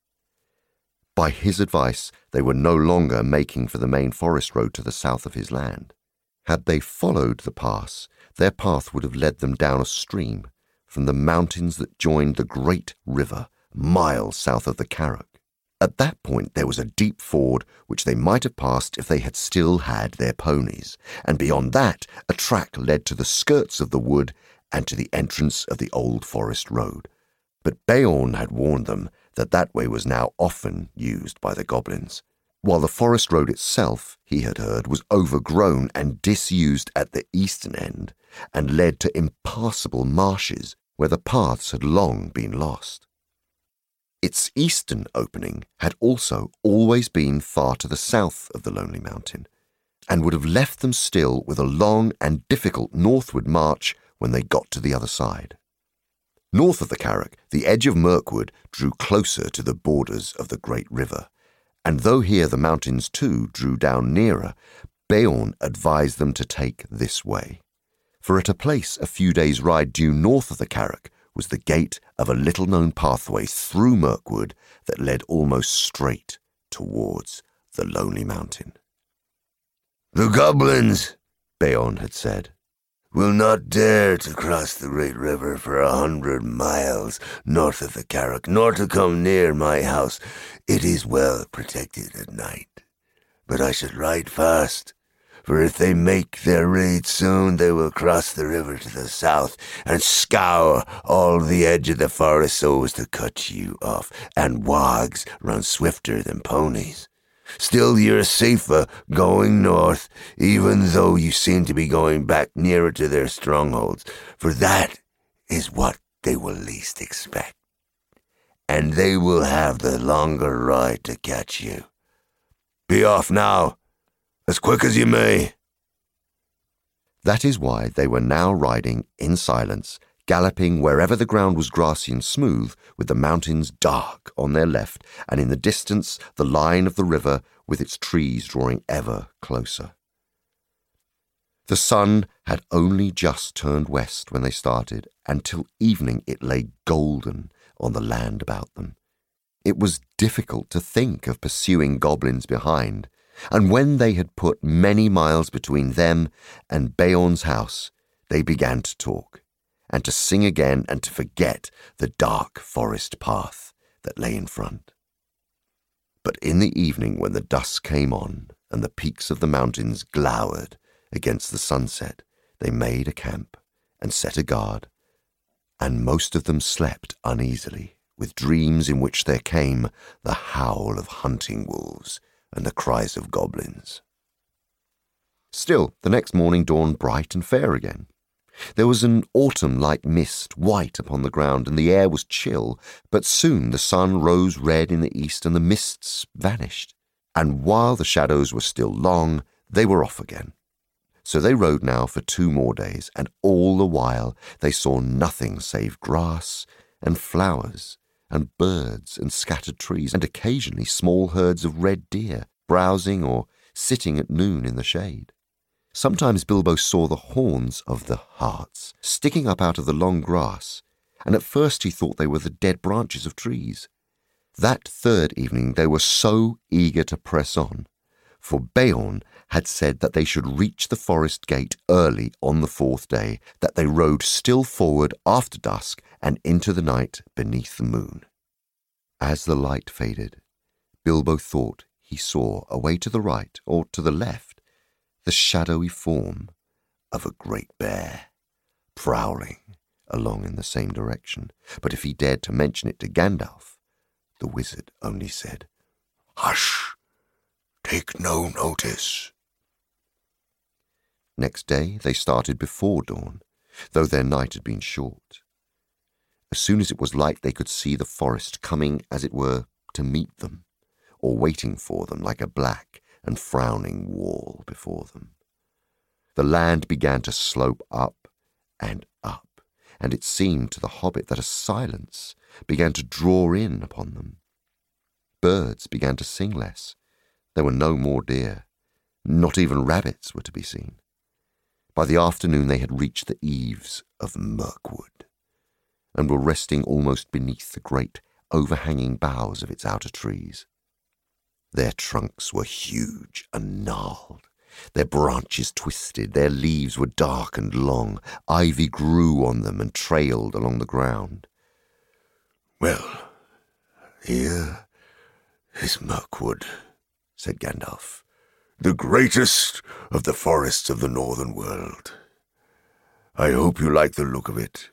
By his advice, they were no longer making for the main forest road to the south of his land. Had they followed the pass, their path would have led them down a stream from the mountains that joined the great river miles south of the Carrock. At that point there was a deep ford which they might have passed if they had still had their ponies, and beyond that a track led to the skirts of the wood and to the entrance of the old forest road. But Beorn had warned them that that way was now often used by the goblins, while the forest road itself, he had heard, was overgrown and disused at the eastern end, and led to impassable marshes where the paths had long been lost. Its eastern opening had also always been far to the south of the Lonely Mountain, and would have left them still with a long and difficult northward march when they got to the other side. North of the Carrock, the edge of Mirkwood drew closer to the borders of the great river, and though here the mountains too drew down nearer, Beorn advised them to take this way. For at a place a few days' ride due north of the Carrock was the gate of a little-known pathway through Mirkwood that led almost straight towards the Lonely Mountain.
"The goblins," Beorn had said, "will not dare to cross the great river for 100 miles north of the Carrock, nor to come near my house. It is well protected at night. But I should ride fast, for if they make their raid soon, they will cross the river to the south and scour all the edge of the forest so as to cut you off, and wags run swifter than ponies. Still, you're safer going north, even though you seem to be going back nearer to their strongholds, for that is what they will least expect. And they will have the longer ride to catch you. Be off now, as quick as you may."
That is why they were now riding in silence, galloping wherever the ground was grassy and smooth, with the mountains dark on their left, and in the distance the line of the river with its trees drawing ever closer. The sun had only just turned west when they started, and till evening it lay golden on the land about them. It was difficult to think of pursuing goblins behind, and when they had put many miles between them and Beorn's house, they began to talk, and to sing again, and to forget the dark forest path that lay in front. But in the evening, when the dusk came on, and the peaks of the mountains glowered against the sunset, they made a camp and set a guard, and most of them slept uneasily, with dreams in which there came the howl of hunting wolves and the cries of goblins. Still, the next morning dawned bright and fair again. There was an autumn-like mist white upon the ground, and the air was chill, but soon the sun rose red in the east and the mists vanished, and while the shadows were still long, they were off again. So they rode now for 2 more days, and all the while they saw nothing save grass and flowers and birds and scattered trees, and occasionally small herds of red deer browsing or sitting at noon in the shade. Sometimes Bilbo saw the horns of the harts sticking up out of the long grass, and at first he thought they were the dead branches of trees. That 3rd evening they were so eager to press on, for Beorn had said that they should reach the forest gate early on the 4th day, that they rode still forward after dusk and into the night beneath the moon. As the light faded, Bilbo thought he saw, away to the right or to the left, the shadowy form of a great bear, prowling along in the same direction. But if he dared to mention it to Gandalf, the wizard only said,
"Hush! Take no notice."
Next day they started before dawn, though their night had been short. As soon as it was light they could see the forest coming, as it were, to meet them, or waiting for them like a black and frowning wall before them. The land began to slope up, and it seemed to the hobbit that a silence began to draw in upon them. Birds began to sing less. There were no more deer. Not even rabbits were to be seen. By the afternoon they had reached the eaves of Mirkwood, and were resting almost beneath the great overhanging boughs of its outer trees. Their trunks were huge and gnarled, their branches twisted, their leaves were dark and long, ivy grew on them and trailed along the ground.
"Well, here is Mirkwood," said Gandalf, "the greatest of the forests of the northern world. I hope you like the look of it.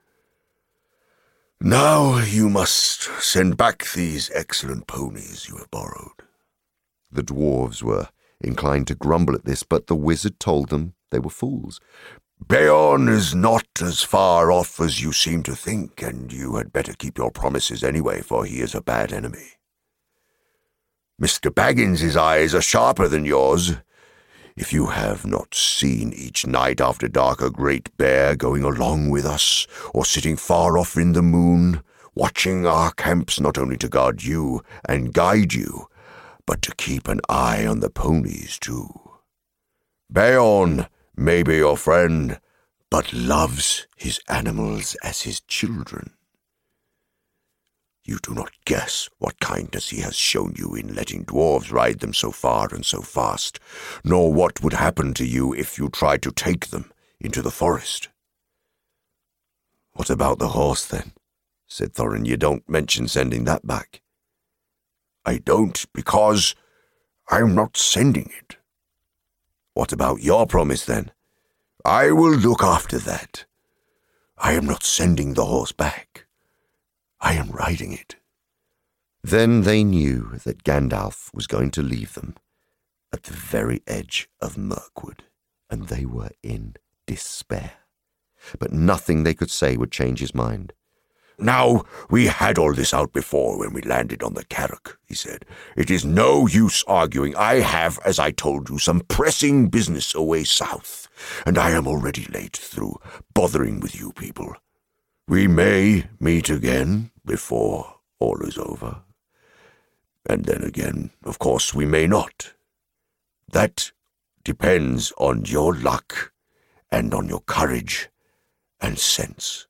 Now you must send back these excellent ponies you have borrowed."
The dwarves were inclined to grumble at this, but the wizard told them they were fools.
"Beorn is not as far off as you seem to think, and you had better keep your promises anyway, for he is a bad enemy. Mr. Baggins's eyes are sharper than yours. If you have not seen each night after dark a great bear going along with us, or sitting far off in the moon, watching our camps not only to guard you and guide you, but to keep an eye on the ponies too. Beorn may be your friend, but loves his animals as his children. You do not guess what kindness he has shown you in letting dwarves ride them so far and so fast, nor what would happen to you if you tried to take them into the forest."
"What about the horse, then?" said Thorin. "You don't mention sending that back."
"I don't, because I'm not sending it."
"What about your promise, then?"
"I will look after that. I am not sending the horse back. I am riding it."
Then they knew that Gandalf was going to leave them at the very edge of Mirkwood, and they were in despair. But nothing they could say would change his mind.
"Now, we had all this out before when we landed on the Carrack," he said. "It is no use arguing. I have, as I told you, some pressing business away south, and I am already late through bothering with you people. We may meet again before all is over. And then again, of course, we may not. That depends on your luck and on your courage and sense.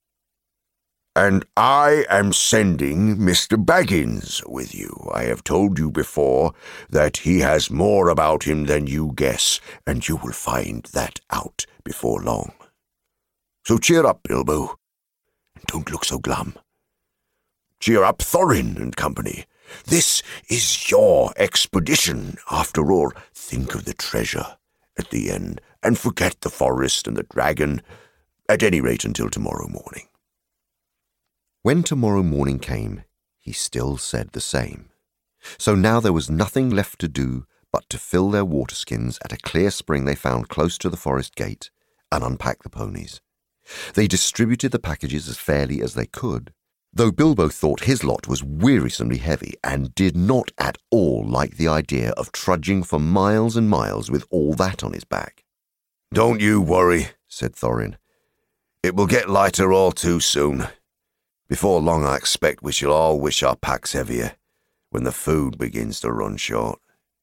And I am sending Mr. Baggins with you. I have told you before that he has more about him than you guess, and you will find that out before long. So cheer up, Bilbo, and don't look so glum. Cheer up, Thorin and company. This is your expedition, after all. Think of the treasure at the end, and forget the forest and the dragon, at any rate until tomorrow morning.
When tomorrow morning came, he still said the same. So now there was nothing left to do but to fill their waterskins at a clear spring they found close to the forest gate and unpack the ponies. They distributed the packages as fairly as they could, though Bilbo thought his lot was wearisomely heavy and did not at all like the idea of trudging for miles and miles with all that on his back.
"Don't you worry," said Thorin. "It will get lighter all too soon. Before long, I expect we shall all wish our packs heavier when the food begins to run short."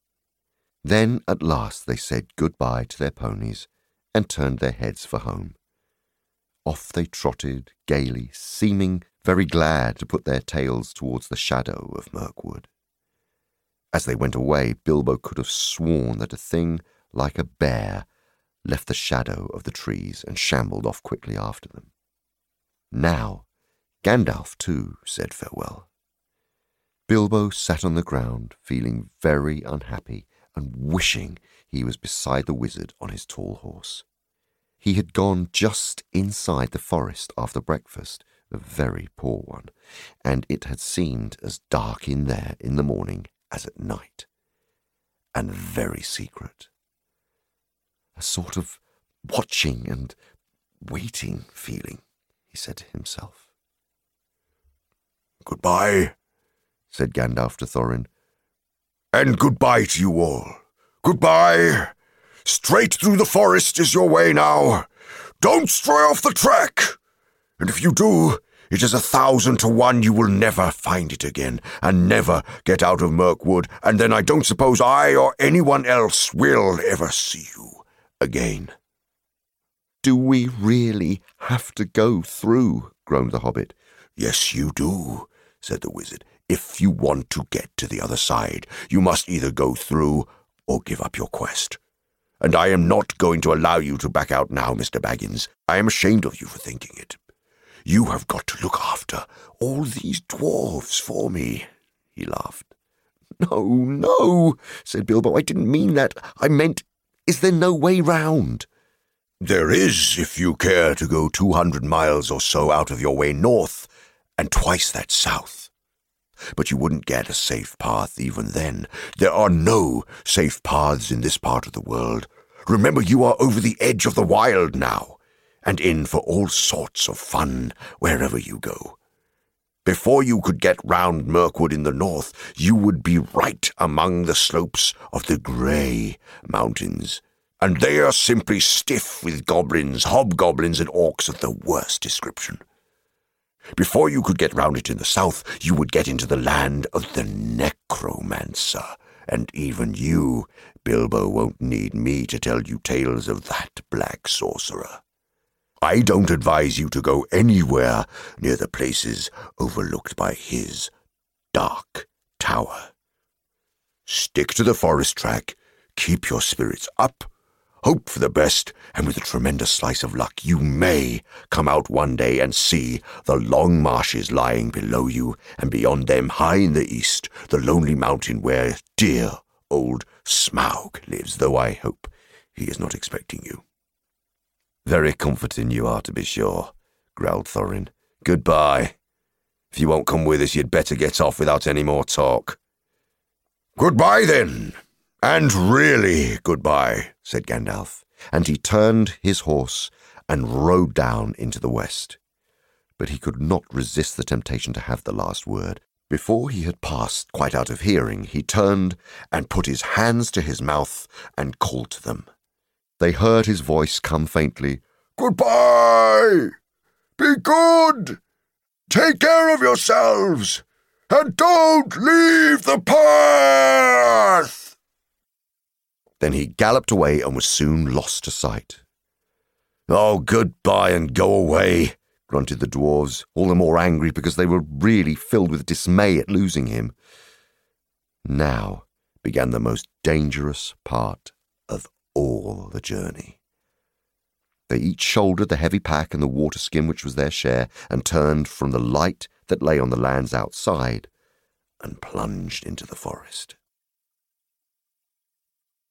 Then at last they said goodbye to their ponies and turned their heads for home. Off they trotted gaily, seeming very glad to put their tails towards the shadow of Mirkwood. As they went away, Bilbo could have sworn that a thing like a bear left the shadow of the trees and shambled off quickly after them. Now Gandalf, too, said farewell. Bilbo sat on the ground, feeling very unhappy and wishing he was beside the wizard on his tall horse. He had gone just inside the forest after breakfast, a very poor one, and it had seemed as dark in there in the morning as at night, and very secret. A sort of watching and waiting feeling, he said to himself.
"Goodbye," said Gandalf to Thorin. "And goodbye to you all. Goodbye. Straight through the forest is your way now. Don't stray off the track. And if you do, it is 1,000 to 1 you will never find it again, and never get out of Mirkwood, and then I don't suppose I or anyone else will ever see you again."
"Do we really have to go through?" groaned the hobbit.
"Yes, you do," said the wizard. "If you want to get to the other side, you must either go through or give up your quest. And I am not going to allow you to back out now, Mr. Baggins. I am ashamed of you for thinking it. You have got to look after all these dwarves for me," he laughed.
No, said Bilbo. "I didn't mean that. I meant, is there no way round?"
"There is, if you care to go 200 miles or so out of your way north, and twice that south. But you wouldn't get a safe path even then. There are no safe paths in this part of the world. Remember, you are over the edge of the wild now, and in for all sorts of fun wherever you go. Before you could get round Mirkwood in the north, you would be right among the slopes of the Grey Mountains, and they are simply stiff with goblins, hobgoblins, and orcs of the worst description. Before you could get round it in the south, you would get into the land of the necromancer, and even you, Bilbo, won't need me to tell you tales of that black sorcerer. I don't advise you to go anywhere near the places overlooked by his dark tower. Stick to the forest track, keep your spirits up, hope for the best, and with a tremendous slice of luck, you may come out one day and see the long marshes lying below you, and beyond them, high in the east, the lonely mountain where dear old Smaug lives, though I hope he is not expecting you."
"Very comforting you are, to be sure," growled Thorin.
"Goodbye. If you won't come with us, you'd better get off without any more talk." "Goodbye, then. And really goodbye," said Gandalf,
and he turned his horse and rode down into the west. But he could not resist the temptation to have the last word. Before he had passed quite out of hearing, he turned and put his hands to his mouth and called to them. They heard his voice come faintly,
"Goodbye! Be good! Take care of yourselves! And don't leave the path!"
Then he galloped away and was soon lost to sight.
"Oh, goodbye and go away,"
grunted the dwarves, all the more angry because they were really filled with dismay at losing him. Now began the most dangerous part of all the journey. They each shouldered the heavy pack and the water skin which was their share, and turned from the light that lay on the lands outside, and plunged into the forest.